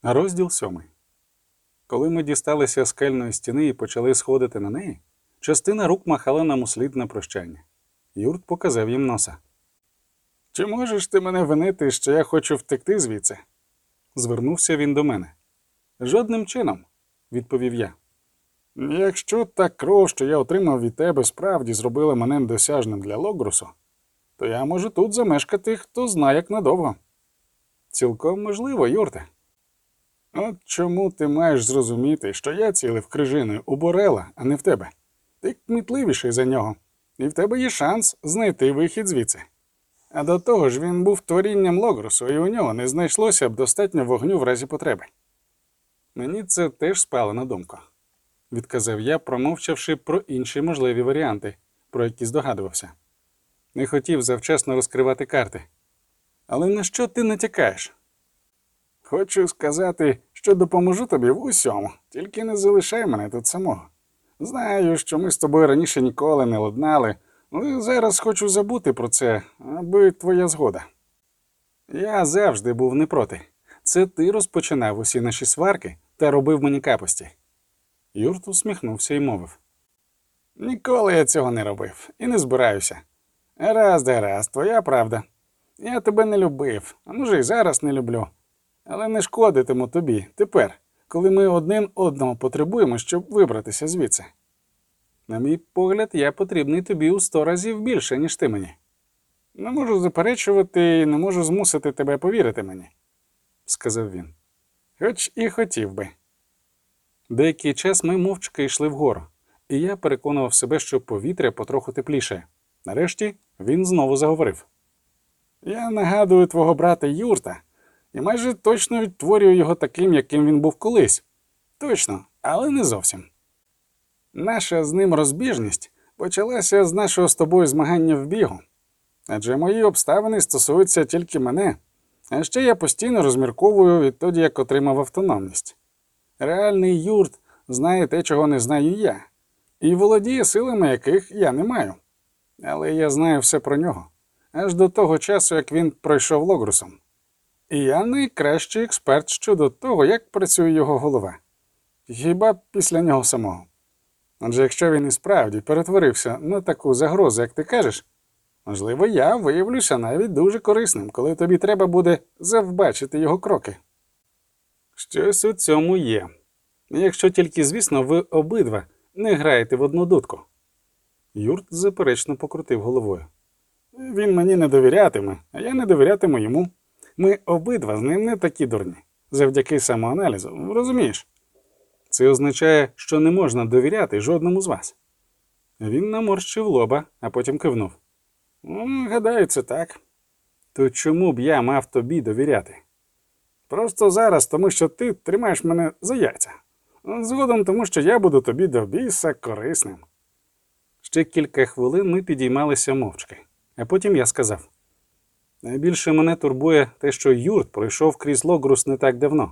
Розділ 7. Коли ми дісталися скельної стіни і почали сходити на неї, частина рук махала нам услід на прощання. Юрт показав їм носа. «Чи можеш ти мене винити, що я хочу втекти звідси?» Звернувся він до мене. «Жодним чином», – відповів я. «Якщо та кров, що я отримав від тебе, справді зробила мене досяжним для Логрусу, то я можу тут замешкати, хто знає як надовго». «Цілком можливо, Юрте». «От чому ти маєш зрозуміти, що я цілив крижиною у Борела, а не в тебе? Ти кмітливіший за нього, і в тебе є шанс знайти вихід звідси. А до того ж він був творінням Логрусу, і у нього не знайшлося б достатньо вогню в разі потреби». «Мені це теж спало на думку», – відказав я, промовчавши про інші можливі варіанти, про які здогадувався. Не хотів завчасно розкривати карти. «Але на що ти натякаєш?» «Хочу сказати, що допоможу тобі в усьому, тільки не залишай мене тут самого. Знаю, що ми з тобою раніше ніколи не ладнали, але зараз хочу забути про це, аби твоя згода». «Я завжди був не проти. Це ти розпочинав усі наші сварки та робив мені капості». Юрт усміхнувся і мовив. «Ніколи я цього не робив і не збираюся. Гаразд, твоя правда. Я тебе не любив, а може й зараз не люблю. Але не шкодитиму тобі тепер, коли ми один одного потребуємо, щоб вибратися звідси. На мій погляд, я потрібний тобі у 100 разів більше, ніж ти мені. Не можу заперечувати і не можу змусити тебе повірити мені», – сказав він. «Хоч і хотів би». Деякий час ми мовчки йшли вгору, і я переконував себе, що повітря потроху тепліше. Нарешті він знову заговорив. «Я нагадую твого брата Юрта, і майже точно відтворюю його таким, яким він був колись. Точно, але не зовсім. Наша з ним розбіжність почалася з нашого з тобою змагання в бігу. Адже мої обставини стосуються тільки мене, а ще я постійно розмірковую відтоді, як отримав автономність. Реальний Юрт знає те, чого не знаю я, і володіє силами, яких я не маю. Але я знаю все про нього, аж до того часу, як він пройшов Логрусом. І я найкращий експерт щодо того, як працює його голова. Хіба після нього самого. Отже, якщо він і справді перетворився на таку загрозу, як ти кажеш, можливо, я виявлюся навіть дуже корисним, коли тобі треба буде завбачити його кроки». «Щось у цьому є. Якщо тільки, звісно, ви обидва не граєте в одну дудку». Юрт заперечно покрутив головою. «Він мені не довірятиме, а я не довірятиму йому. Ми обидва з ним не такі дурні, завдяки самоаналізу, розумієш? Це означає, що не можна довіряти жодному з вас». Він наморщив лоба, а потім кивнув. «Гадаю, це так». «То чому б я мав тобі довіряти?» «Просто зараз, тому що ти тримаєш мене за яйця. Згодом тому, що я буду тобі до біса корисним». Ще кілька хвилин ми підіймалися мовчки, а потім я сказав. «Найбільше мене турбує те, що Юрт пройшов крізь Логрус не так давно.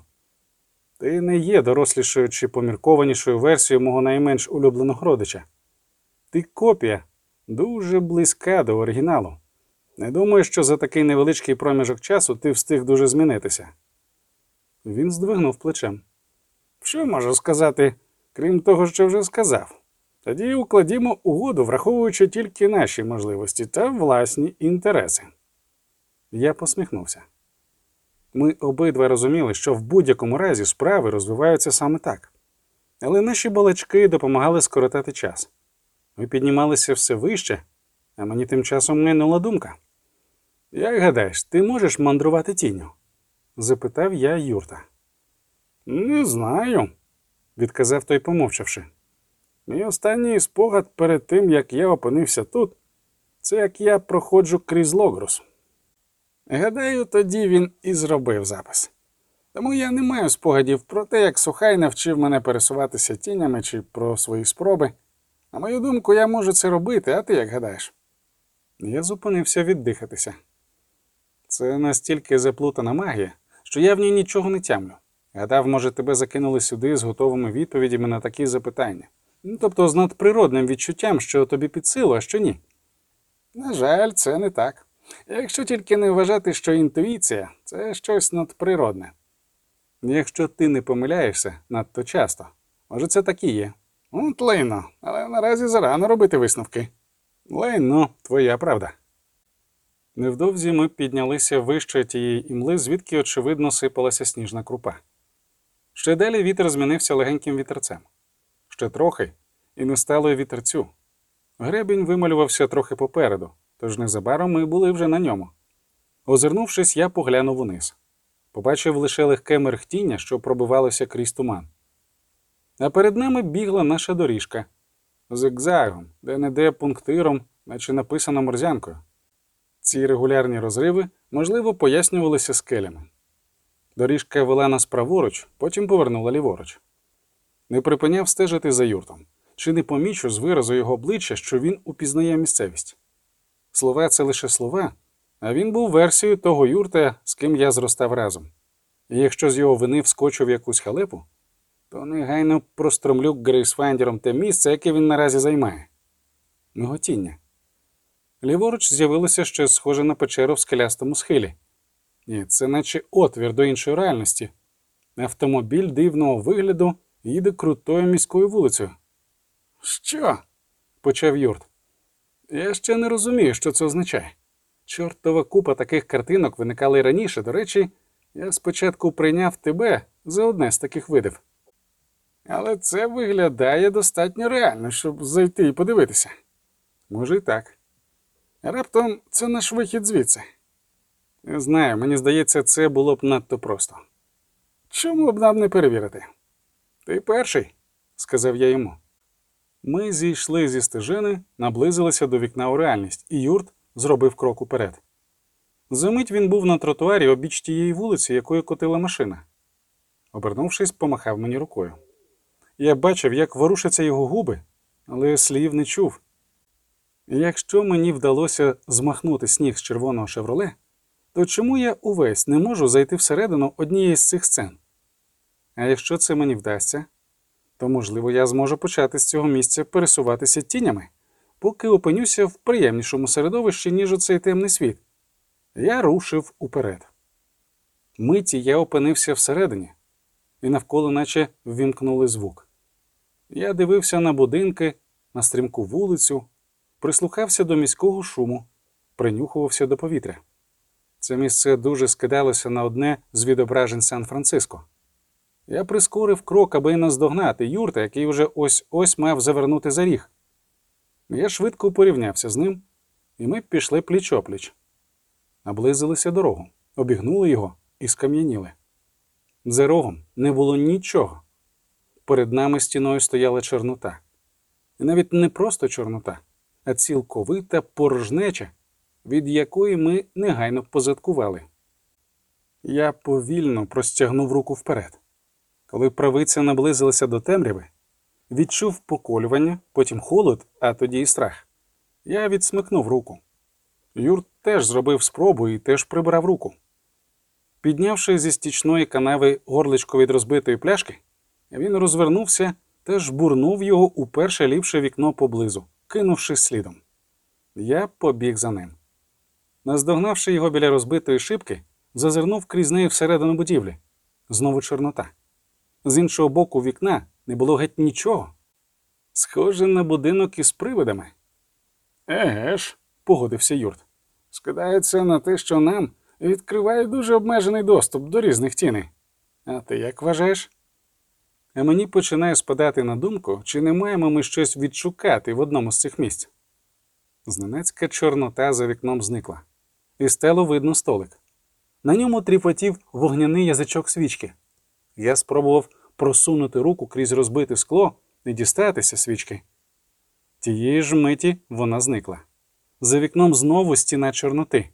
Ти не є дорослішою чи поміркованішою версією мого найменш улюбленого родича. Ти копія, дуже близька до оригіналу. Не думаю, що за такий невеличкий проміжок часу ти встиг дуже змінитися». Він здвигнув плечем. «Що можу сказати, крім того, що вже сказав? Тоді укладімо угоду, враховуючи тільки наші можливості та власні інтереси». Я посміхнувся. Ми обидва розуміли, що в будь-якому разі справи розвиваються саме так. Але наші балачки допомагали скоротати час. Ми піднімалися все вище, а мені тим часом минула думка. «Як гадаєш, ти можеш мандрувати тінню?» – запитав я Юрта. «Не знаю», – відказав той, помовчавши. «Мій останній спогад перед тим, як я опинився тут, це як я проходжу крізь Логрус. Гадаю, тоді він і зробив запис. Тому я не маю спогадів про те, як Сухай навчив мене пересуватися тінями чи про свої спроби. На мою думку, я можу це робити, а ти як гадаєш?» Я зупинився віддихатися. Це настільки заплутана магія, що я в ній нічого не тямлю. Гадав, може, тебе закинули сюди з готовими відповідями на такі запитання. Тобто з надприродним відчуттям, що тобі під силу, а що ні. На жаль, це не так. Якщо тільки не вважати, що інтуїція – це щось надприродне. Якщо ти не помиляєшся надто часто, може це так і є. От лайно, але наразі зарано робити висновки. Лайно, твоя правда. Невдовзі ми піднялися вище тієї імли, звідки, очевидно, сипалася сніжна крупа. Ще далі вітер змінився легеньким вітерцем. Ще трохи, і не стало й вітерцю. Гребінь вималювався трохи попереду, тож незабаром ми були вже на ньому. Озирнувшись, я поглянув униз. Побачив лише легке мерехтіння, що пробивалося крізь туман. А перед нами бігла наша доріжка. Зигзагом, де-не-де пунктиром, наче написано морзянкою. Ці регулярні розриви, можливо, пояснювалися скелями. Доріжка вела нас праворуч, потім повернула ліворуч. Не припиняв стежити за юртом. Чи не помічу з виразу його обличчя, що він упізнає місцевість? Слова – це лише слова, а він був версією того юрта, з ким я зростав разом. І якщо з його вини вскочив в якусь халепу, то негайно простромлю грейсфайндером те місце, яке він наразі займає. Миготіння. Ліворуч з'явилося щось схоже на печеру в скелястому схилі. Ні, це наче отвір до іншої реальності. Автомобіль дивного вигляду їде крутою міською вулицею. «Що?» – почав юрт. «Я ще не розумію, що це означає. Чортова купа таких картинок виникала й раніше. До речі, я спочатку прийняв тебе за одне з таких видів. Але це виглядає достатньо реально, щоб зайти і подивитися. Може і так. Раптом це наш вихід звідси. Не знаю, мені здається, це було б надто просто. Чому б нам не перевірити? Ти перший, сказав я йому. Ми зійшли зі стежини, наблизилися до вікна у реальність, і юрт зробив крок уперед. Замить він був на тротуарі обіч тієї вулиці, якою котила машина. Обернувшись, помахав мені рукою. Я бачив, як ворушаться його губи, але слів не чув. Якщо мені вдалося змахнути сніг з червоного «Шевроле», то чому я увесь не можу зайти всередину однієї з цих сцен? А якщо це мені вдасться, то, можливо, я зможу почати з цього місця пересуватися тінями, поки опинюся в приємнішому середовищі, ніж оцей темний світ. Я рушив уперед. Миті я опинився всередині, і навколо наче ввімкнули звук. Я дивився на будинки, на стрімку вулицю, прислухався до міського шуму, принюхувався до повітря. Це місце дуже скидалося на одне з відображень Сан-Франциско. Я прискорив крок, аби наздогнати юрта, який вже ось-ось мав завернути за ріг. Я швидко порівнявся з ним, і ми пішли пліч-опліч. Наблизилися дорогу, обігнули його і скам'яніли. За рогом не було нічого. Перед нами стіною стояла Чорнота. І навіть не просто Чорнота, а цілковита порожнеча, від якої ми негайно позадкували. Я повільно простягнув руку вперед. Коли правиця наблизилася до темряви, відчув поколювання, потім холод, а тоді і страх. Я відсмикнув руку. Юрт теж зробив спробу і теж прибрав руку. Піднявши зі стічної канави горличко від розбитої пляшки, він розвернувся та жбурнув його у перше ліпше вікно поблизу, кинувши слідом. Я побіг за ним. Наздогнавши його біля розбитої шибки, зазирнув крізь неї всередину будівлі. Знову Чорнота. З іншого боку вікна не було геть нічого. Схоже на будинок із привидами. «Еге ж», – погодився юрт. «Скидається на те, що нам відкриває дуже обмежений доступ до різних тіней. А ти як вважаєш?» А мені починає спадати на думку, чи не маємо ми щось відшукати в одному з цих місць. Зненацька Чорнота за вікном зникла. І стало видно столик. На ньому тріпотів вогняний язичок свічки. Я спробував просунути руку крізь розбите скло і дістатися свічки. Тієї ж миті вона зникла. За вікном знову стіна Чорноти.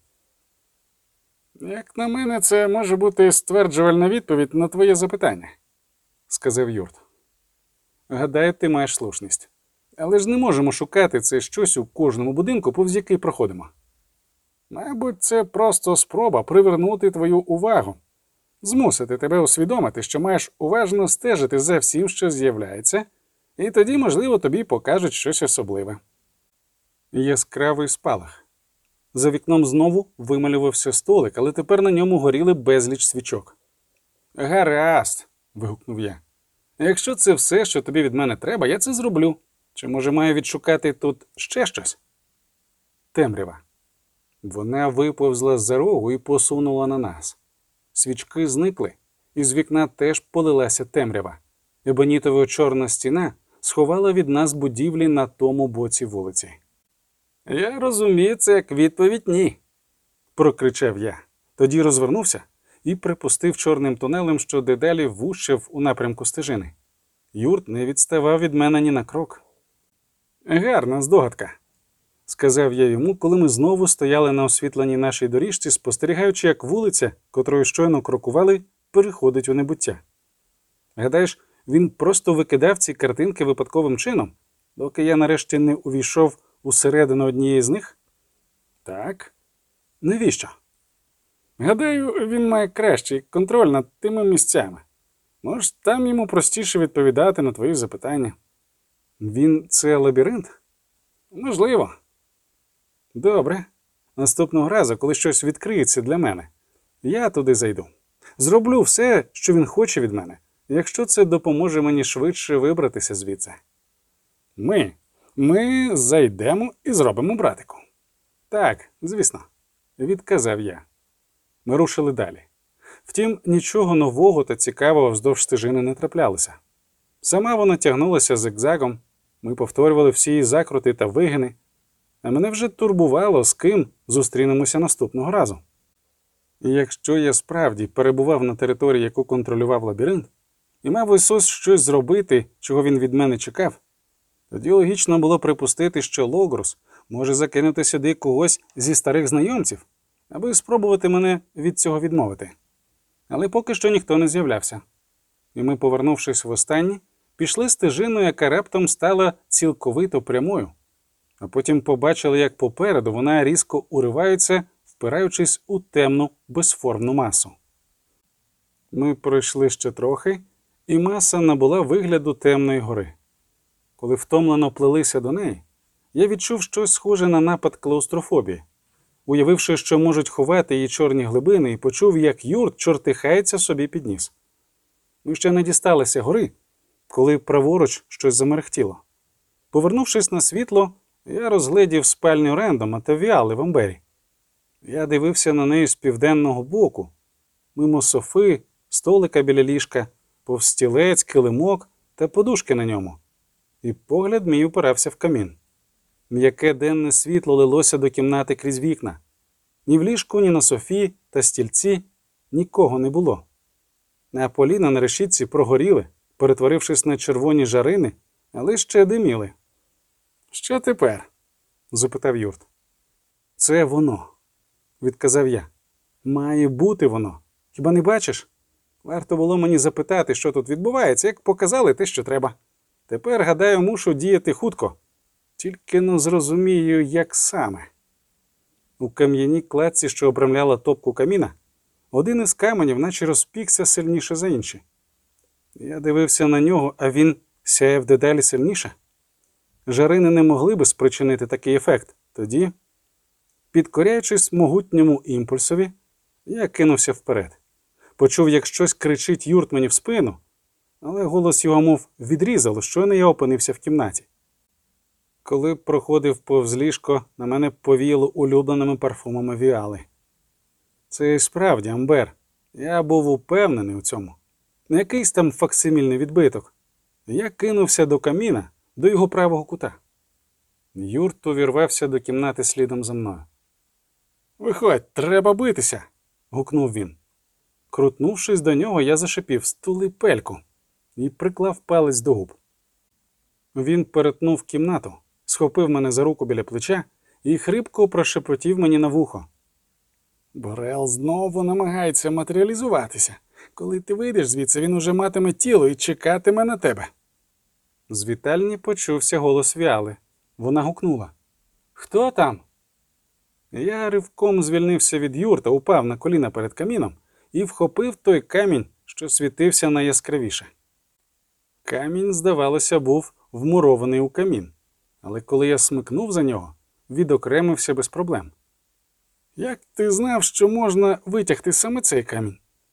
«Як на мене, це може бути стверджувальна відповідь на твоє запитання», – сказав юрт. «Гадаю, ти маєш слушність. Але ж не можемо шукати це щось у кожному будинку, повз який проходимо. Мабуть, це просто спроба привернути твою увагу, змусити тебе усвідомити, що маєш уважно стежити за всім, що з'являється, і тоді, можливо, тобі покажуть щось особливе». Яскравий спалах. За вікном знову вималювався столик, але тепер на ньому горіли безліч свічок. Гаразд, вигукнув я. Якщо це все, що тобі від мене треба, я це зроблю. Чи, може, маю відшукати тут ще щось? Темрява. Вона виповзла з-за рогу і посунула на нас. Свічки зникли, і з вікна теж полилася темрява. Ебонітово-чорна стіна сховала від нас будівлі на тому боці вулиці. «Я розумію це як відповідь ні», – прокричав я. Тоді розвернувся і припустив чорним тунелем, що дедалі вущав у напрямку стежини. Юрт не відставав від мене ні на крок. «Гарна здогадка», – сказав я йому, коли ми знову стояли на освітленій нашій доріжці, спостерігаючи, як вулиця, котрою щойно крокували, переходить у небуття. Гадаєш, він просто викидав ці картинки випадковим чином, доки я нарешті не увійшов усередину однієї з них? Так. Навіщо? Гадаю, він має кращий контроль над тими місцями. Може, там йому простіше відповідати на твої запитання. Він – це лабіринт? Можливо. Добре. Наступного разу, коли щось відкриється для мене, я туди зайду. Зроблю все, що він хоче від мене, якщо це допоможе мені швидше вибратися звідси. Ми зайдемо і зробимо, братику. Так, звісно, відказав я. Ми рушили далі. Втім, нічого нового та цікавого вздовж стежини не траплялося. Сама вона тягнулася зигзагом, ми повторювали всі її закрути та вигини, а мене вже турбувало, з ким зустрінемося наступного разу. І якщо я справді перебував на території, яку контролював лабіринт, і мав ось щось зробити, чого він від мене чекав, тоді логічно було припустити, що Логрус може закинути сюди когось зі старих знайомців, аби спробувати мене від цього відмовити. Але поки що ніхто не з'являвся. І ми, повернувшись востаннє, пішли стежиною, яка раптом стала цілковито прямою. А потім побачили, як попереду вона різко уривається, впираючись у темну, безформну масу. Ми пройшли ще трохи, і маса набула вигляду темної гори. Коли втомлено плелися до неї, я відчув щось схоже на напад клаустрофобії. Уявивши, що можуть ховати її чорні глибини, і почув, як Юрт чортихається собі під ніс. Ми ще не дісталися гори, коли праворуч щось замерехтіло. Повернувшись на світло, я розгледів спальню Рендома та Віали в Амбері. Я дивився на неї з південного боку, мимо софи, столика біля ліжка, повз стілець, килимок та подушки на ньому. І погляд мій упирався в камін. М'яке денне світло лилося до кімнати крізь вікна. Ні в ліжку, ні на софі та стільці нікого не було. А поліна на решітці прогоріли, перетворившись на червоні жарини, але ще диміли. «Що тепер?» – запитав Юрт. «Це воно», – відказав я. «Має бути воно. Хіба не бачиш? Варто було мені запитати, що тут відбувається, як показали те, що треба. Тепер, гадаю, мушу діяти хутко. Тільки не зрозумію, як саме». У кам'яній кладці, що обрамляла топку каміна, один із каменів наче розпікся сильніше за інші. Я дивився на нього, а він сяяв дедалі сильніше. Жарини не могли би спричинити такий ефект. Тоді, підкоряючись могутньому імпульсові, я кинувся вперед. Почув, як щось кричить Юрт мені в спину, але голос його мов відрізало, щойно я опинився в кімнаті. Коли проходив повз ліжко, на мене повіяло улюбленими парфумами Віали. Це і справді амбер. Я був упевнений у цьому. Не якийсь там факсимільний відбиток. Я кинувся до каміна, до його правого кута. Юрт увірвався до кімнати слідом за мною. «Виходь, треба битися!» – гукнув він. Крутнувшись до нього, я зашипів «Стули пельку!» і приклав палець до губ. Він перетнув кімнату, схопив мене за руку біля плеча і хрипко прошепотів мені на вухо. «Борел знову намагається матеріалізуватися. Коли ти вийдеш звідси, він уже матиме тіло і чекатиме на тебе». З вітальні почувся голос Віали. Вона гукнула. «Хто там?» Я ривком звільнився від Юрта, упав на коліна перед каміном і вхопив той камінь, що світився найяскравіше. Камінь, здавалося, був вмурований у камін, але коли я смикнув за нього, відокремився без проблем. «Як ти знав, що можна витягти саме цей камінь?»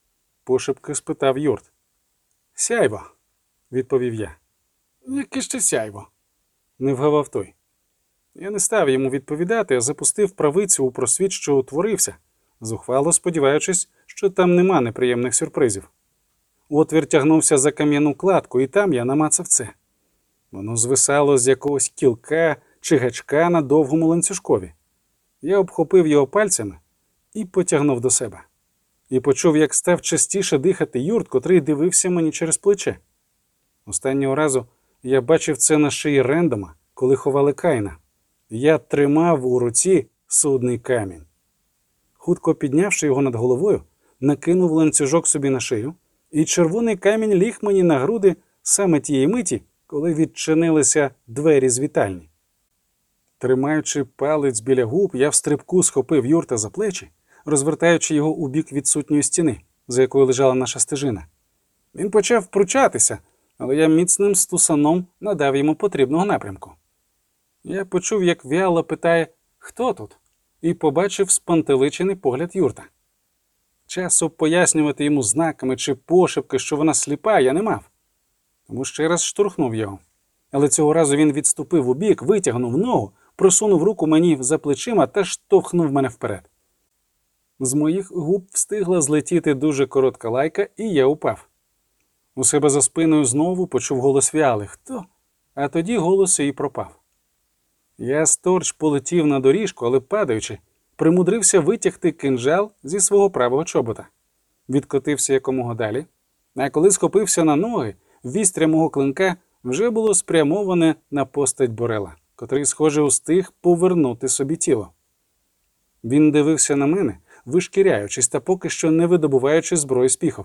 пошепки спитав Юрт. Сяйво, відповів я. Яке ще сяйво? Не вгавав той. Я не став йому відповідати, а запустив правицю у просвіт, що утворився, зухвало сподіваючись, що там нема неприємних сюрпризів. Отвір тягнувся за кам'яну кладку, і там я намацав це. Воно звисало з якогось кілка чи гачка на довгому ланцюжкові. Я обхопив його пальцями і потягнув до себе. І почув, як став частіше дихати Юрт, котрий дивився мені через плече. Останнього разу я бачив це на шиї Рендома, коли ховали Каїна. Я тримав у руці судний камінь. Хутко піднявши його над головою, накинув ланцюжок собі на шию, і червоний камінь ліг мені на груди саме тієї миті, коли відчинилися двері з вітальні. Тримаючи палець біля губ, я в стрибку схопив Юрта за плечі, розвертаючи його у бік відсутньої стіни, за якою лежала наша стежина. Він почав пручатися, але я міцним стусаном надав йому потрібного напрямку. Я почув, як Віала питає «Хто тут?» і побачив спантеличений погляд Юрта. Часу пояснювати йому знаками чи пошепки, що вона сліпа, я не мав. Тому ще раз штурхнув його. Але цього разу він відступив убік, витягнув ногу, просунув руку мені за плечима та штовхнув мене вперед. З моїх губ встигла злетіти дуже коротка лайка, і я упав. У себе за спиною знову почув голос Віали «Хто?», а тоді голос її пропав. Я сторч полетів на доріжку, але падаючи, примудрився витягти кинджал зі свого правого чобота. Відкотився якомога далі, а коли схопився на ноги, вістря мого клинка вже було спрямоване на постать Борела, котрий, схоже, устиг повернути собі тіло. Він дивився на мене, вишкіряючись та поки що не видобуваючи зброї з піхов.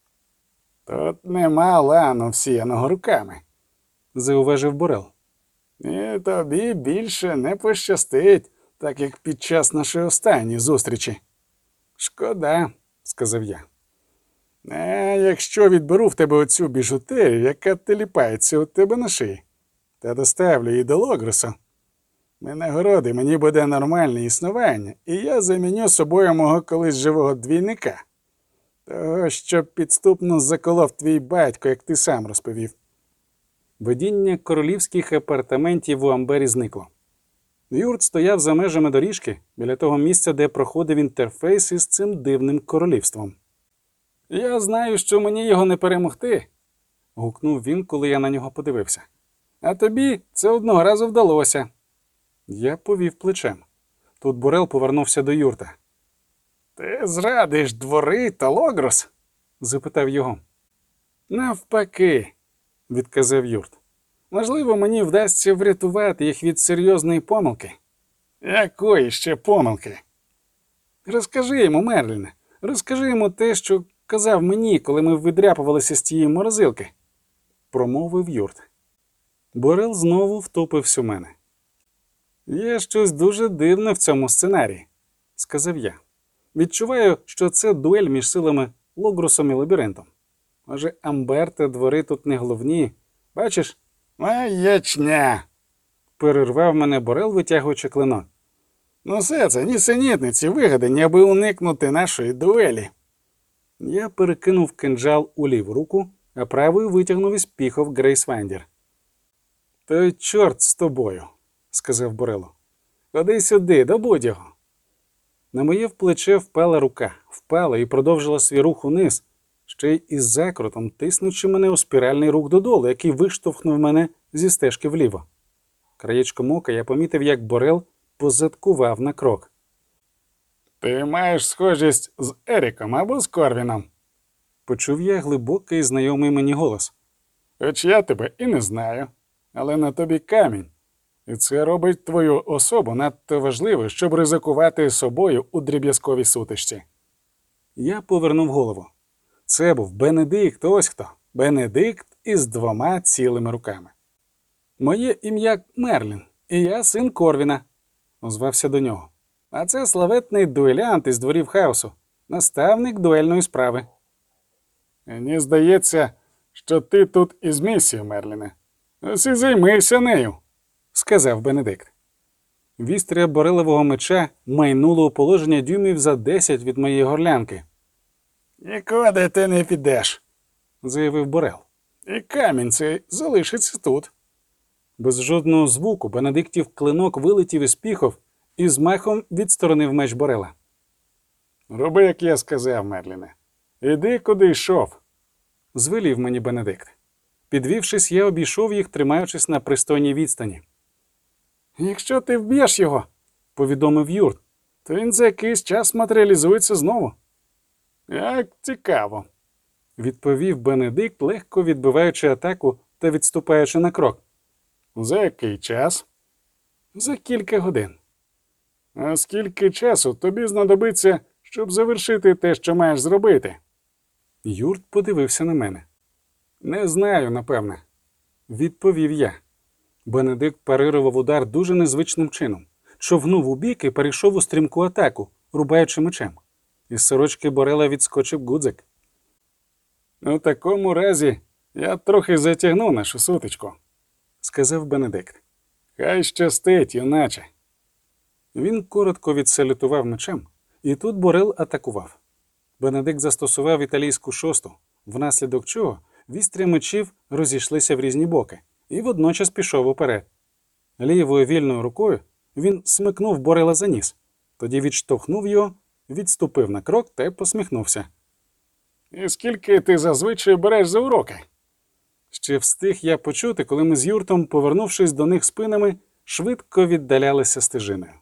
«Тут нема лану, всіяного руками», – зауважив Борел. «І тобі більше не пощастить, так як під час нашої останньої зустрічі». «Шкода», – сказав я. «А якщо відберу в тебе оцю біжутерію, яка теліпається у тебе на шиї, та доставлю її до Логросу, нагороди мені буде нормальне існування, і я заміню собою мого колись живого двійника, того, що підступно заколов твій батько, як ти сам розповів». Видіння королівських апартаментів у Амбері зникло. Юрт стояв за межами доріжки, біля того місця, де проходив інтерфейс із цим дивним королівством. «Я знаю, що мені його не перемогти», – гукнув він, коли я на нього подивився. «А тобі це одного разу вдалося». Я повів плечем. Тут Борел повернувся до Юрта. «Ти зрадиш двори та Логрос?» – запитав його. «Навпаки», – відказав Юрт. «Можливо, мені вдасться врятувати їх від серйозної помилки». «Якої ще помилки?» «Розкажи йому, Мерліне, розкажи йому те, що казав мені, коли ми видряпувалися з тієї морозилки», – промовив Юрт. Борел знову втупився у мене. «Є щось дуже дивне в цьому сценарії», – сказав я. «Відчуваю, що це дуель між силами Логросом і Лабіринтом. Може, Амбер та двори тут не головні. Бачиш?» «Маячня!» – перервав мене Борел, витягуючи клинок. «Ну все це нісенітниці вигадані, аби уникнути нашої дуелі». Я перекинув кинджал у ліву руку, а правою витягнув із піхов Грейсвандір. «То чорт з тобою», – сказав Борело. «Ходи сюди, добудь його». На моє плече впала рука, впала і продовжила свій рух униз, ще й із закрутом, тиснучи мене у спіральний рух додолу, який виштовхнув мене зі стежки вліво. Краєчком ока я помітив, як Борел позадкував на крок. «Ти маєш схожість з Еріком або з Корвіном», – почув я глибокий знайомий мені голос. «Хоч я тебе і не знаю, але на тобі камінь. І це робить твою особу надто важливою, щоб ризикувати собою у дріб'язковій сутичці». Я повернув голову. Це був Бенедикт, ось хто. Бенедикт із 2 цілими руками. «Моє ім'я Мерлін, і я син Корвіна», – озвався до нього. «А це славетний дуелянт із дворів хаосу, наставник дуельної справи». «Мені здається, що ти тут із місією, Мерліне. Ось і займися нею», – сказав Бенедикт. Вістря борелевого меча майнуло у положення дюймів за 10 від моєї горлянки. «Нікуди ти не підеш», – заявив Борел. «І камінь цей залишиться тут». Без жодного звуку Бенедиктів клинок вилетів із піхов і з махом відсторонив меч Борела. «Роби, як я сказав, Мерліне. Іди, куди йшов», – звелів мені Бенедикт. Підвівшись, я обійшов їх, тримаючись на пристойній відстані. «Якщо ти вб'єш його», – повідомив Юрт, – «то він за якийсь час матеріалізується знову». «Як цікаво», – відповів Бенедикт, легко відбиваючи атаку та відступаючи на крок. «За який час?» «За кілька годин». «А скільки часу тобі знадобиться, щоб завершити те, що маєш зробити?» Юрт подивився на мене. «Не знаю, напевне», – відповів я. Бенедикт парирував удар дуже незвичним чином. Човнув у бік і перейшов у стрімку атаку, рубаючи мечем. Із сорочки Борела відскочив гудзик. «У такому разі я трохи затягну нашу сутичку», – сказав Бенедикт. «Хай щастить, юначе». Він коротко відсалютував мечем, і тут Борел атакував. Бенедикт застосував італійську шосту, внаслідок чого вістря мечів розійшлися в різні боки, і водночас пішов уперед. Лівою вільною рукою він смикнув Борела за ніс, тоді відштовхнув його, відступив на крок та посміхнувся. «І скільки ти зазвичай береш за уроки?» Ще встиг я почути, коли ми з Юртом, повернувшись до них спинами, швидко віддалялися стежиною.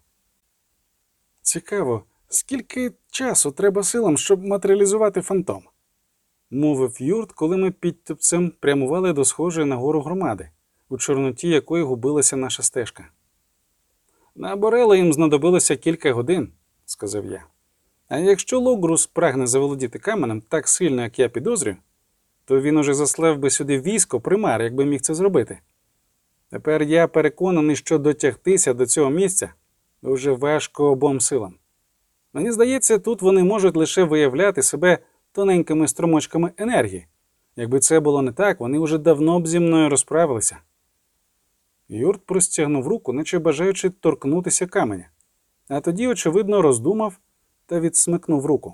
«Цікаво, скільки часу треба силам, щоб матеріалізувати фантом?» – мовив Юрт, коли ми підтюпцем прямували до схожої на гору громади, у чорноті якої губилася наша стежка. «На Борела їм знадобилося кілька годин», – сказав я. «А якщо Логрус прагне заволодіти каменем так сильно, як я підозрюю, то він уже заслав би сюди військо примар, якби міг це зробити. Тепер я переконаний, що дотягтися до цього місця дуже важко обом силам. Мені здається, тут вони можуть лише виявляти себе тоненькими струмочками енергії. Якби це було не так, вони вже давно б зі мною розправилися». Юрт простягнув руку, наче бажаючи торкнутися каменя, а тоді, очевидно, роздумав та відсмикнув руку.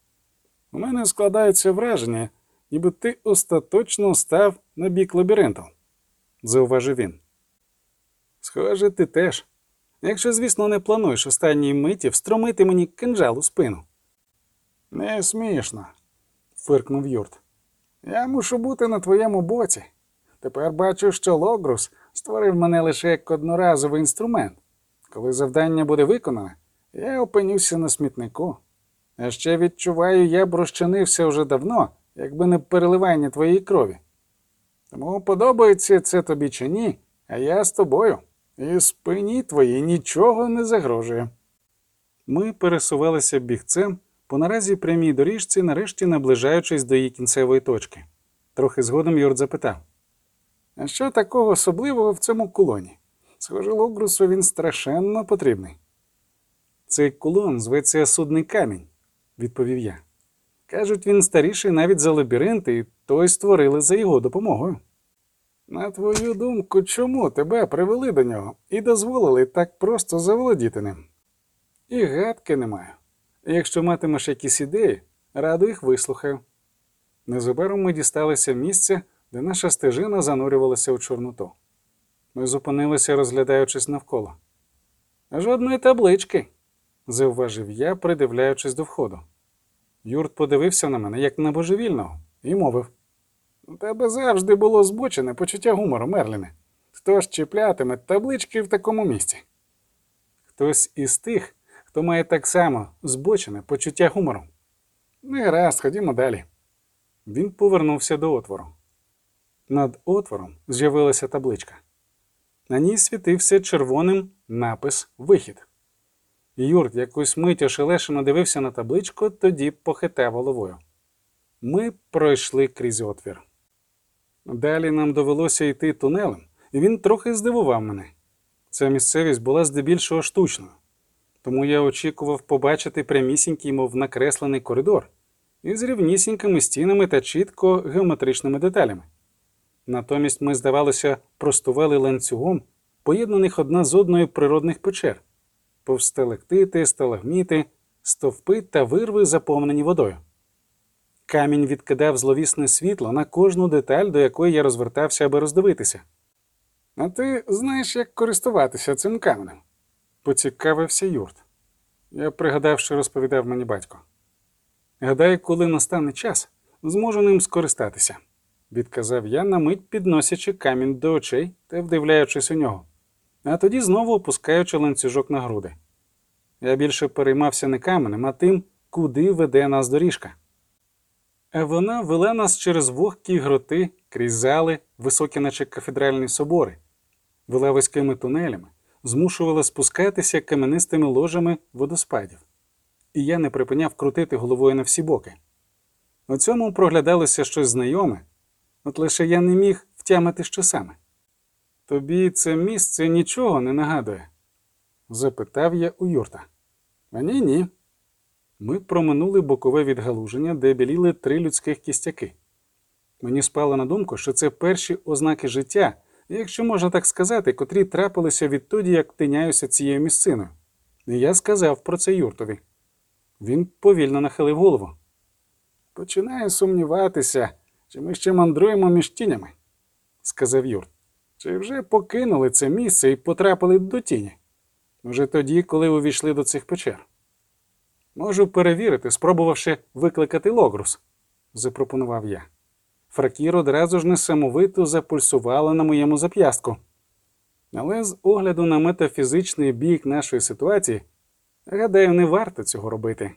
«У мене складається враження, ніби ти остаточно став на бік лабіринту», – зауважив він. «Схоже, ти теж. Якщо, звісно, не плануєш останньої миті встромити мені кинджал у спину». «Не смішно», – фиркнув Юрт. «Я мушу бути на твоєму боці. Тепер бачу, що Логрус створив мене лише як одноразовий інструмент. Коли завдання буде виконане, я опинюся на смітнику. А ще відчуваю, я б розчинився вже давно, якби не переливання твоєї крові. Тому подобається це тобі чи ні, а я з тобою. І спині твоїй нічого не загрожує». Ми пересувалися бігцем по наразі прямій доріжці, нарешті наближаючись до її кінцевої точки. Трохи згодом Юрт запитав: «А що такого особливого в цьому кулоні? Схоже, Логрусу він страшенно потрібний». «Цей кулон зветься Судний камінь», – відповів я. «Кажуть, він старіший навіть за лабіринт, і той створили за його допомогою». «На твою думку, чому тебе привели до нього і дозволили так просто заволодіти ним?» «І гадки не маю. Якщо матимеш якісь ідеї, радо їх вислухаю». Незабаром ми дісталися місця, де наша стежина занурювалася у Чорноту. Ми зупинилися, розглядаючись навколо. «Жодної таблички», – зауважив я, придивляючись до входу. Юрт подивився на мене, як на божевільного, і мовив: «У тебе завжди було збочене почуття гумору, Мерліне. Хто ж чіплятиме таблички в такому місці?» «Хтось із тих, хто має так само збочене почуття гумору». «Не гаразд, ходімо далі». Він повернувся до отвору. Над отвором з'явилася табличка. На ній світився червоним напис «Вихід». Юрт якусь мить ошелешено дивився на табличку, тоді похитав головою. Ми пройшли крізь отвір. Далі нам довелося йти тунелем, і він трохи здивував мене. Ця місцевість була здебільшого штучною, тому я очікував побачити прямісінький, мов накреслений коридор із рівнісінькими стінами та чітко геометричними деталями. Натомість ми, здавалося, простували ланцюгом поєднаних одна з одною природних печер, повсталактити, сталагміти, стовпи та вирви, заповнені водою. Камінь відкидав зловісне світло на кожну деталь, до якої я розвертався, аби роздивитися. «А ти знаєш, як користуватися цим каменем?» – поцікавився Юрт. Я пригадав, що розповідав мені батько. «Гадаю, коли настане час, зможу ним скористатися», – відказав я, на мить підносячи камінь до очей та вдивляючись у нього, а тоді знову опускаючи ланцюжок на груди. Я більше переймався не каменем, а тим, куди веде нас доріжка. А вона вела нас через вогкі гроти, крізь зали, високі наче кафедральні собори, вела вузькими тунелями, змушувала спускатися каменистими ложами водоспадів. І я не припиняв крутити головою на всі боки. У цьому проглядалося щось знайоме, от лише я не міг втямити, що саме. «Тобі це місце нічого не нагадує?» – запитав я у Юрта. «А ні». Ми проминули бокове відгалуження, де біліли 3 людських кістяки. Мені спало на думку, що це перші ознаки життя, якщо можна так сказати, котрі трапилися відтоді, як тиняюся цією місциною. І я сказав про це Юртові. Він повільно нахилив голову. «Починаю сумніватися, чи ми ще мандруємо між тінями», – сказав Юрт. «Чи вже покинули це місце і потрапили до тіні? Може тоді, коли увійшли до цих печер?» «Можу перевірити, спробувавши викликати Логрус», – запропонував я. Фракір одразу ж несамовито запульсувала на моєму зап'ястку. Але з огляду на метафізичний бік нашої ситуації, гадаю, не варто цього робити.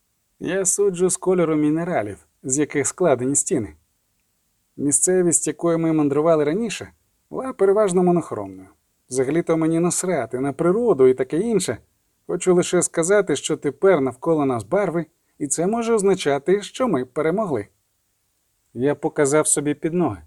Я суджу з кольору мінералів, з яких складені стіни. Місцевість, якою ми мандрували раніше, була переважно монохромною. Взагалі-то мені насрати на природу і таке інше. Хочу лише сказати, що тепер навколо нас барви, і це може означати, що ми перемогли. Я показав собі під ноги.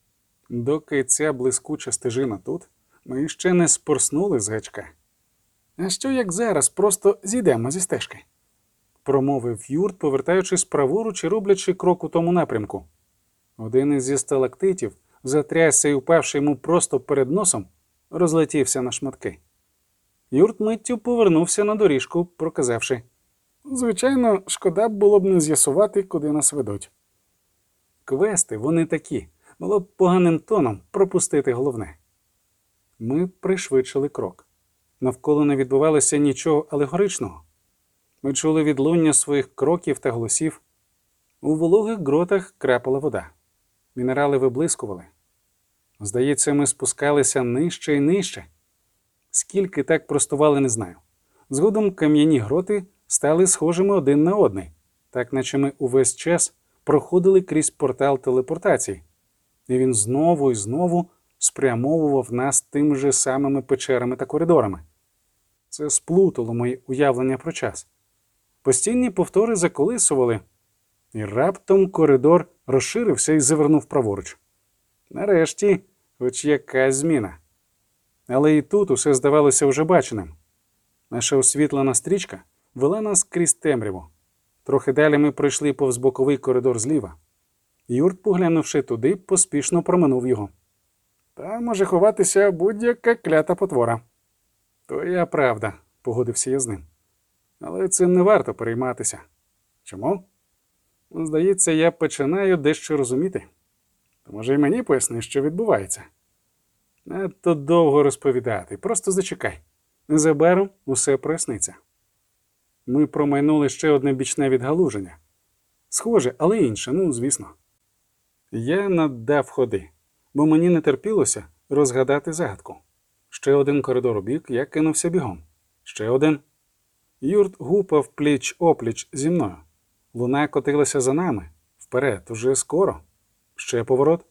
Доки ця блискуча стежина тут, ми ще не спорснули з гачка. «А що як зараз просто зійдемо зі стежки?» – промовив Юрт, повертаючись праворуч і роблячи крок у тому напрямку. Один із сталактитів, затрясся і упавши йому просто перед носом, розлетівся на шматки. Юрт миттю повернувся на доріжку, проказавши: «Звичайно, шкода було б не з'ясувати, куди нас ведуть». Квести, вони такі, було б поганим тоном пропустити головне. Ми пришвидшили крок. Навколо не відбувалося нічого алегоричного. Ми чули відлуння своїх кроків та голосів. У вологих гротах крапала вода. Мінерали виблискували. Здається, ми спускалися нижче і нижче. Скільки так простували, не знаю. Згодом кам'яні гроти стали схожими один на одний, так наче ми увесь час проходили крізь портал телепортації. І він знову і знову спрямовував нас тими же самими печерами та коридорами. Це сплутало мої уявлення про час. Постійні повтори заколисували, і раптом коридор розширився і завернув праворуч. Нарешті, хоч якась зміна. Але і тут усе здавалося вже баченим. Наша освітлена стрічка вела нас крізь темряву. Трохи далі ми пройшли повз боковий коридор зліва. Юрт, поглянувши туди, поспішно проминув його. «Там може ховатися будь-яка клята потвора». «Твоя правда», – погодився я з ним. «Але цим не варто перейматися». «Чому?» «Здається, я починаю дещо розуміти. То може й мені поясни, що відбувається?» «Надто довго розповідати, просто зачекай. Незабаром усе проясниться». Ми промайнули ще одне бічне відгалуження. Схоже, але інше, звісно. Я наддав ходи, бо мені не терпілося розгадати загадку. Ще один коридор у бік, я кинувся бігом. Ще один. Юрт гупав пліч-опліч зі мною. Луна котилася за нами. Вперед, уже скоро. Ще поворот.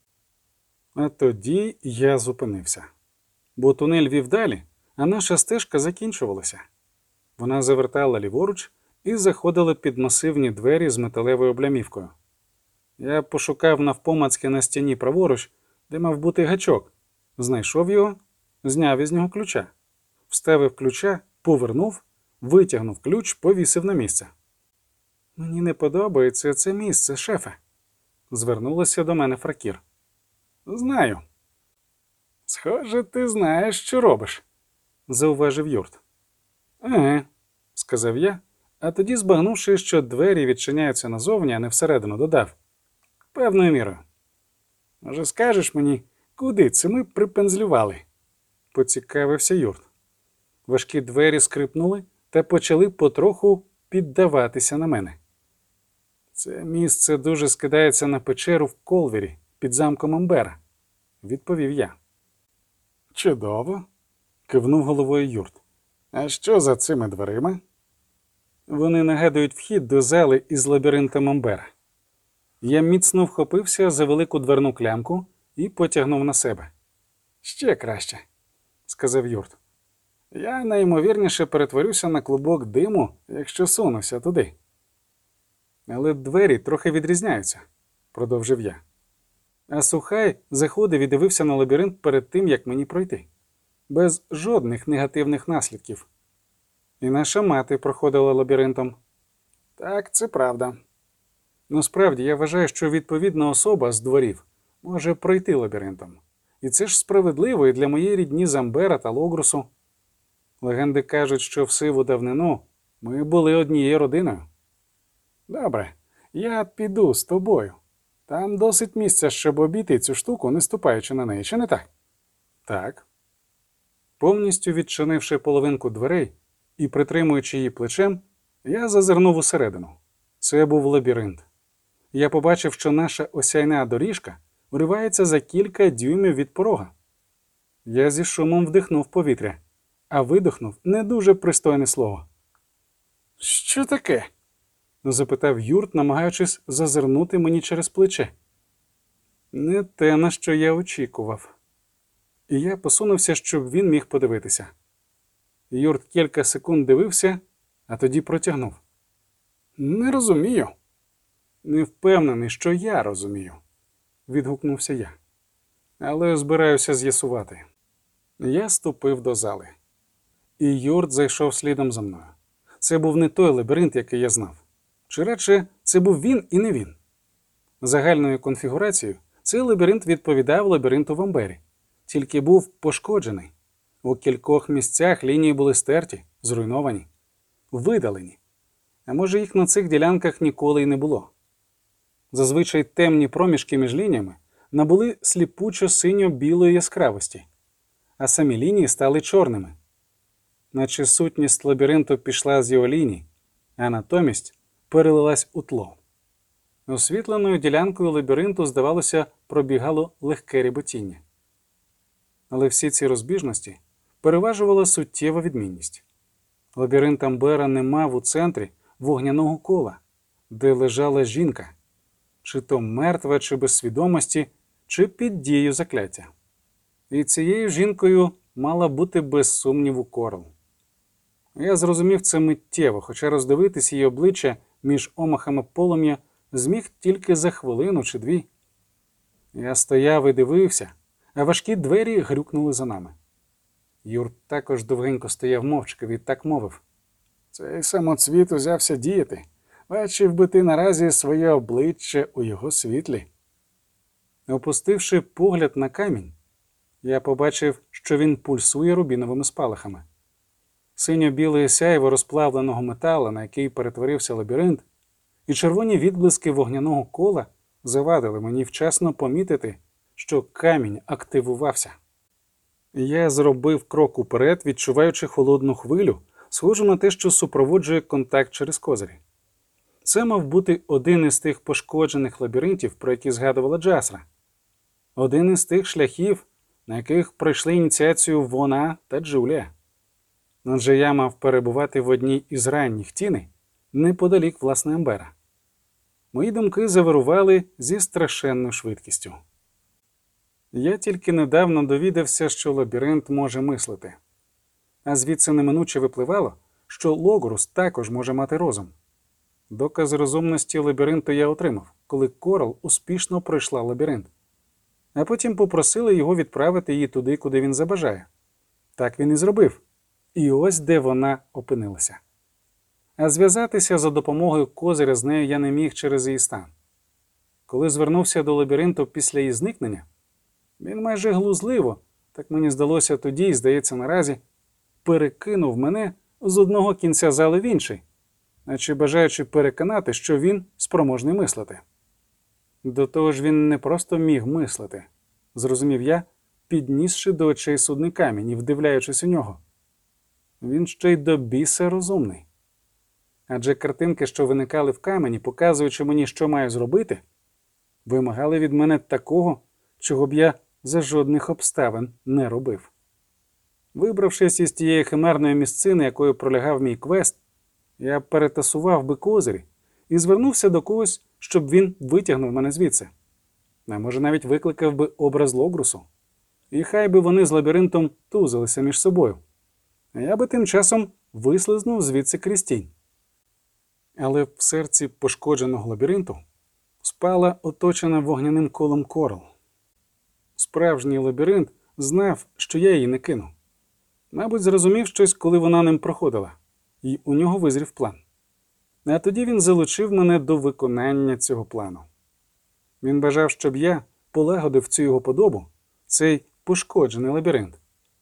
А тоді я зупинився. Бо тунель вів далі, а наша стежка закінчувалася. Вона завертала ліворуч і заходила під масивні двері з металевою облямівкою. Я пошукав навпомацьки на стіні праворуч, де мав бути гачок. Знайшов його, зняв із нього ключа. Вставив ключа, повернув, витягнув ключ, повісив на місце. «Мені не подобається це місце, шефе», – звернулася до мене Фракір. «Знаю». «Схоже, ти знаєш, що робиш», – зауважив Юрт. «Еге», – сказав я, а тоді, збагнувши, що двері відчиняються назовні, а не всередину, додав: певною мірою. Може, скажеш мені, куди це ми припензлювали? Поцікавився Юрт. Важкі двері скрипнули та почали потроху піддаватися на мене. Це місце дуже скидається на печеру в Колвері під замком Амбера, відповів я. Чудово, кивнув головою Юрт. А що за цими дверима? Вони нагадують вхід до зали із лабіринтом Амбера. Я міцно вхопився за велику дверну клямку і потягнув на себе. Ще краще, сказав Юрт. Я найімовірніше перетворюся на клубок диму, якщо сунуся туди. Але двері трохи відрізняються, продовжив я. А Сухай заходив і дивився на лабіринт перед тим, як мені пройти. Без жодних негативних наслідків. І наша мати проходила лабіринтом. Так, це правда. Насправді, я вважаю, що відповідна особа з дворів може пройти лабіринтом. І це ж справедливо і для моєї рідні з Амбера та Логрусу. Легенди кажуть, що в сиву давнину ми були однією родиною. Добре, я піду з тобою. Там досить місця, щоб обійти цю штуку, не ступаючи на неї, чи не так? Так. Повністю відчинивши половинку дверей і притримуючи її плечем, я зазирнув усередину. Це був лабіринт. Я побачив, що наша осяйна доріжка уривається за кілька дюймів від порога. Я зі шумом вдихнув повітря, а видихнув не дуже пристойне слово. «Що таке?» – запитав Юрт, намагаючись зазирнути мені через плече. Не те, на що я очікував. І я посунувся, щоб він міг подивитися. Юрт кілька секунд дивився, а тоді протягнув. «Не розумію». «Не впевнений, що я розумію», – відгукнувся я. «Але збираюся з'ясувати». Я ступив до зали. І Юрт зайшов слідом за мною. Це був не той лабіринт, який я знав. Чи радше, це був він і не він. Загальною конфігурацією цей лабіринт відповідав лабіринту в Амбері, тільки був пошкоджений. У кількох місцях лінії були стерті, зруйновані, видалені. А може, їх на цих ділянках ніколи й не було. Зазвичай темні проміжки між лініями набули сліпучо-синьо-білої яскравості, а самі лінії стали чорними. Наче сутність лабіринту пішла з його ліній, а натомість перелилась у тло. Освітленою ділянкою лабіринту, здавалося, пробігало легке ріботіння. Але всі ці розбіжності переважувала суттєва відмінність. Лабіринт Амбера не мав у центрі вогняного кола, де лежала жінка, чи то мертва, чи без свідомості, чи під дією закляття. І цією жінкою мала бути без сумніву Корл. Я зрозумів це миттєво, хоча роздивитись її обличчя між омахами полум'я зміг тільки за хвилину чи дві. Я стояв і дивився, а важкі двері грюкнули за нами. Юрт також довгенько стояв мовчки, відтак мовив. Цей самоцвіт узявся діяти. Бачив би ти наразі своє обличчя у його світлі. Опустивши погляд на камінь, я побачив, що він пульсує рубіновими спалахами. Синьо-біле сяйво розплавленого металу, на який перетворився лабіринт, і червоні відблиски вогняного кола завадили мені вчасно помітити, що камінь активувався. Я зробив крок уперед, відчуваючи холодну хвилю, схожу на те, що супроводжує контакт через козирі. Це мав бути один із тих пошкоджених лабіринтів, про які згадувала Джасра. Один із тих шляхів, на яких пройшли ініціацію вона та Джулія. Адже я мав перебувати в одній із ранніх тіней, неподалік власне Амбера. Мої думки завирували зі страшенною швидкістю. Я тільки недавно довідався, що лабіринт може мислити. А звідси неминуче випливало, що Логрус також може мати розум. Доказ розумності лабіринту я отримав, коли Корл успішно пройшла лабіринт. А потім попросили його відправити її туди, куди він забажає. Так він і зробив. І ось де вона опинилася. А зв'язатися за допомогою козиря з нею я не міг через її стан. Коли звернувся до лабіринту після її зникнення, він майже глузливо, так мені здалося тоді і, здається, наразі, перекинув мене з одного кінця зали в інший, наче бажаючи переконати, що він спроможний мислити. До того ж він не просто міг мислити, зрозумів я, піднісши до очей судний камінь і вдивляючись у нього. Він ще й до біса розумний. Адже картинки, що виникали в камені, показуючи мені, що маю зробити, вимагали від мене такого, чого б я за жодних обставин не робив. Вибравшись із тієї химерної місцини, якою пролягав мій квест, я перетасував би козирі і звернувся до когось, щоб він витягнув мене звідси. А може навіть викликав би образ Логрусу. І хай би вони з лабіринтом тузилися між собою. А я би тим часом вислизнув звідси крізь тінь. Але в серці пошкодженого лабіринту спала оточена вогняним колом Корал. Справжній лабіринт знав, що я її не кину. Мабуть, зрозумів щось, коли вона ним проходила, і у нього визрів план. А тоді він залучив мене до виконання цього плану. Він бажав, щоб я полагодив цю його подобу, цей пошкоджений лабіринт.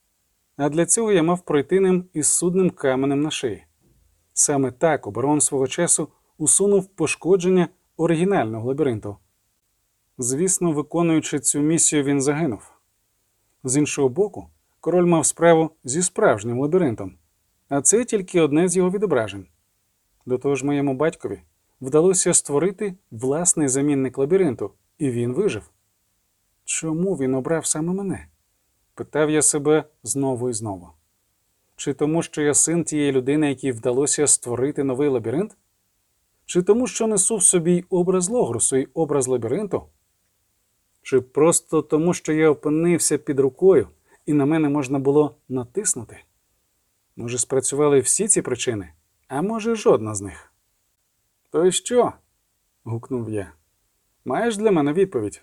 А для цього я мав пройти ним із судним каменем на шиї. Саме так оборон свого часу усунув пошкодження оригінального лабіринту. Звісно, виконуючи цю місію, він загинув. З іншого боку, король мав справу зі справжнім лабіринтом, а це тільки одне з його відображень. До того ж моєму батькові вдалося створити власний замінник лабіринту, і він вижив. Чому він обрав саме мене? Питав я себе знову і знову. Чи тому, що я син тієї людини, якій вдалося створити новий лабіринт? Чи тому, що несу в собі й образ Логрусу, і образ лабіринту? Чи просто тому, що я опинився під рукою, і на мене можна було натиснути? Може, спрацювали всі ці причини, а може, жодна з них? «То й що?» – гукнув я. «Маєш для мене відповідь?»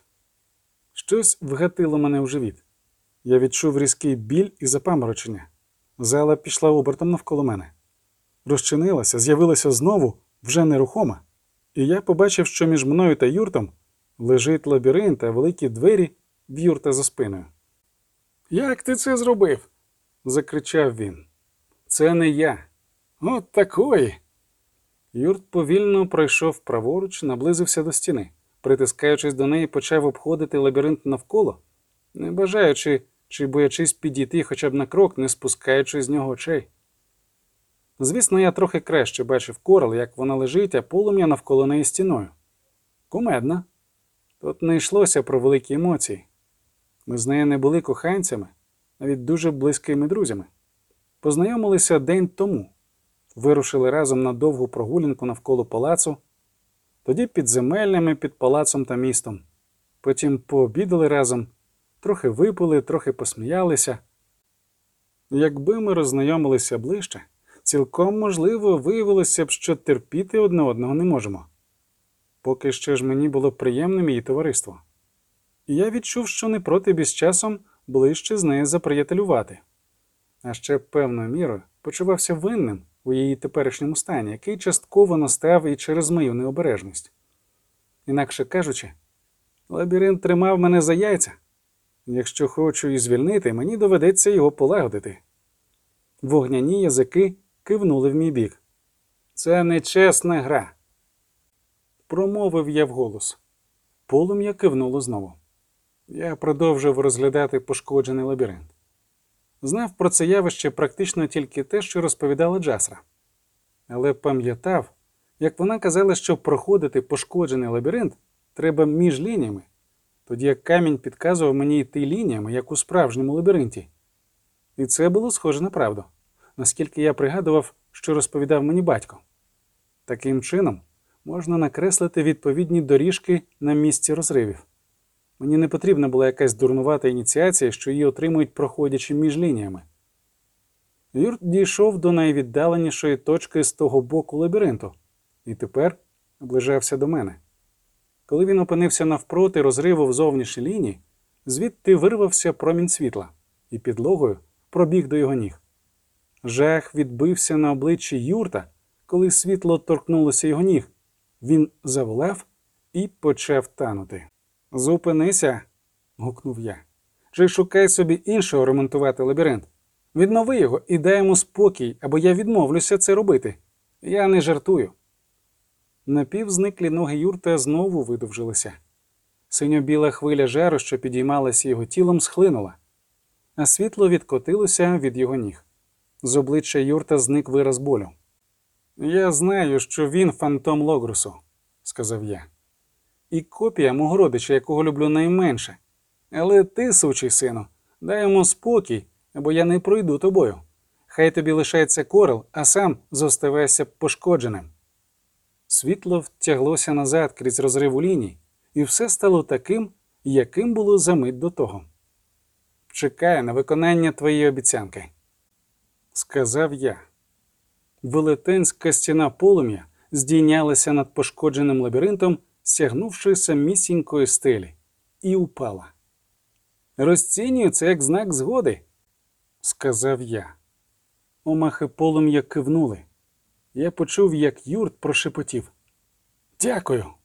Щось вгатило мене в живіт. Я відчув різкий біль і запаморочення. Зала пішла обертом навколо мене. Розчинилася, з'явилася знову, вже нерухома. І я побачив, що між мною та юртом лежить лабіринт, а великі двері в юрта за спиною. «Як ти це зробив?» – закричав він. «Це не я. От такої!» Юрт повільно пройшов праворуч, наблизився до стіни. Притискаючись до неї, почав обходити лабіринт навколо, не бажаючи чи боячись підійти хоча б на крок, не спускаючи з нього очей. Звісно, я трохи краще бачив Корал, як вона лежить, а полум'я навколо неї стіною. Кумедна. Тут не йшлося про великі емоції. Ми з нею не були коханцями, навіть дуже близькими друзями. Познайомилися день тому. Вирушили разом на довгу прогулянку навколо палацу, тоді підземеллями під палацом та містом. Потім пообідали разом, трохи випили, трохи посміялися. Якби ми роззнайомилися ближче, цілком можливо виявилося б, що терпіти одне одного не можемо. Поки що ж мені було приємним її товариство. І я відчув, що не проти б з часом ближче з нею заприятелювати. А ще певною мірою почувався винним у її теперішньому стані, який частково настав і через мою необережність. Інакше кажучи, лабіринт тримав мене за яйця. Якщо хочу і звільнити, мені доведеться його полагодити. Вогняні язики кивнули в мій бік. «Це нечесна гра», – промовив я вголос. Полум'я кивнуло знову. Я продовжив розглядати пошкоджений лабіринт. Знав про це явище практично тільки те, що розповідала Джасра. Але пам'ятав, як вона казала, що проходити пошкоджений лабіринт треба між лініями, тоді як камінь підказував мені йти лініями, як у справжньому лабіринті. І це було схоже на правду, наскільки я пригадував, що розповідав мені батько. Таким чином, можна накреслити відповідні доріжки на місці розривів. Мені не потрібна була якась дурнувата ініціація, що її отримують, проходячи між лініями. Юрт дійшов до найвіддаленішої точки з того боку лабіринту і тепер наближався до мене. Коли він опинився навпроти розриву в зовнішній лінії, звідти вирвався промінь світла і підлогою пробіг до його ніг. Жах відбився на обличчі Юрта, коли світло торкнулося його ніг. Він заволав і почав танути. «Зупинися!» – гукнув я. «Чи шукай собі іншого ремонтувати лабіринт? Віднови його і дай йому спокій, або я відмовлюся це робити. Я не жартую. Напівзниклі ноги юрта знову видовжилися. Синьо-біла хвиля жару, що підіймалася його тілом, схлинула, а світло відкотилося від його ніг. З обличчя юрта зник вираз болю. «Я знаю, що він фантом Логрусу», – сказав я. «І копія мого родича, якого люблю найменше. Але ти, сучий сину, дай йому спокій, або я не пройду тобою. Хай тобі лишається Корел, а сам зоставайся пошкодженим». Світло втяглося назад крізь розрив у лінії, і все стало таким, яким було за мить до того. «Чекаю на виконання твоєї обіцянки», – сказав я. Велетенська стіна полум'я здійнялася над пошкодженим лабіринтом, сягнувши самісінької стелі, і упала. «Розцінюю це як знак згоди», – сказав я. Омахи полум'я кивнули. Я почув, як юрт прошепотів: «Дякую».